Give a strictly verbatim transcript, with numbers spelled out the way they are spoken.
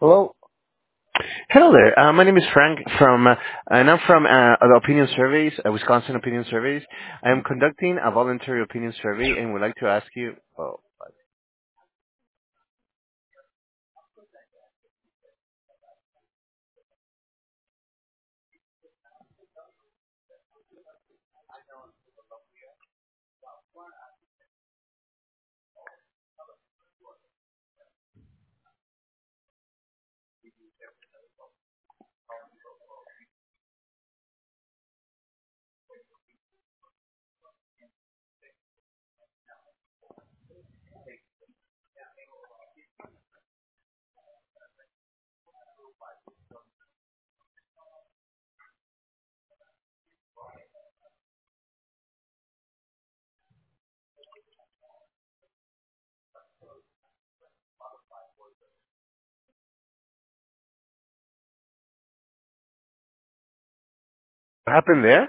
Hello. Hello there. Uh, my name is Frank from, uh, and I'm from uh, the Opinion Surveys, uh, Wisconsin Opinion Surveys. I am conducting a voluntary opinion survey and would like to ask you, oh, what happened there?